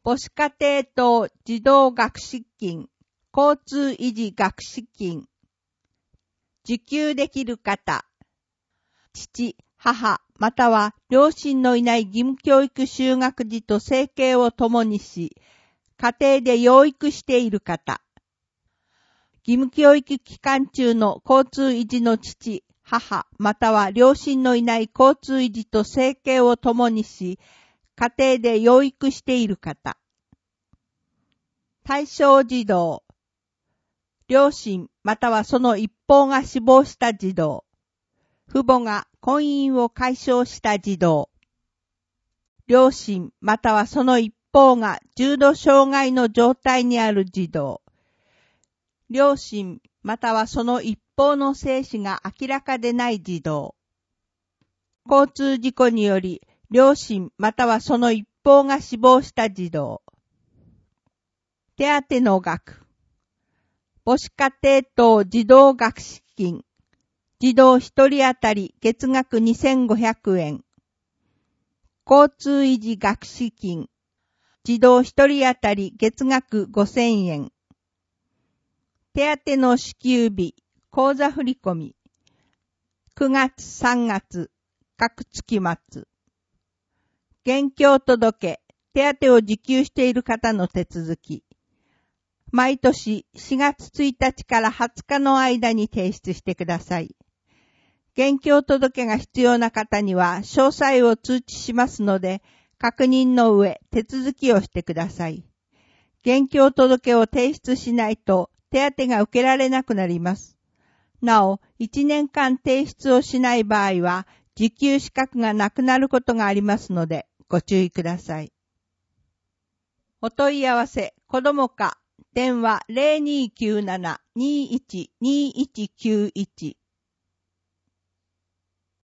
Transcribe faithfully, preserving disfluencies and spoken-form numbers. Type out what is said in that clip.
母子家庭等児童学資金、交通維持学資金、受給できる方、父、母、または両親のいない義務教育就学児と生計を共にし、家庭で養育している方、義務教育期間中の交通維持の父、母、または両親のいない交通維持と生計を共にし、家庭で養育している方、対象児童、両親またはその一方が死亡した児童、父母が婚姻を解消した児童、両親またはその一方が重度障害の状態にある児童、両親またはその一方の生死が明らかでない児童、交通事故により両親またはその一方が死亡した児童、手当の額、母子家庭等児童学資金、児童一人当たり月額にせんごひゃくえん、交通維持学資金、児童一人当たり月額ごせんえん、手当の支給日、口座振込、くがつさんがつ、各月末、現況届、手当を受給している方の手続き、毎年しがつついたちからはつかの間に提出してください。現況届が必要な方には詳細を通知しますので、確認の上手続きをしてください。現況届を提出しないと手当が受けられなくなります。なお、いちねんかん提出をしない場合は、受給資格がなくなることがありますので、ご注意ください。お問い合わせ、子ども課、電話 ゼロにーきゅうなな にーいち にーいちきゅういち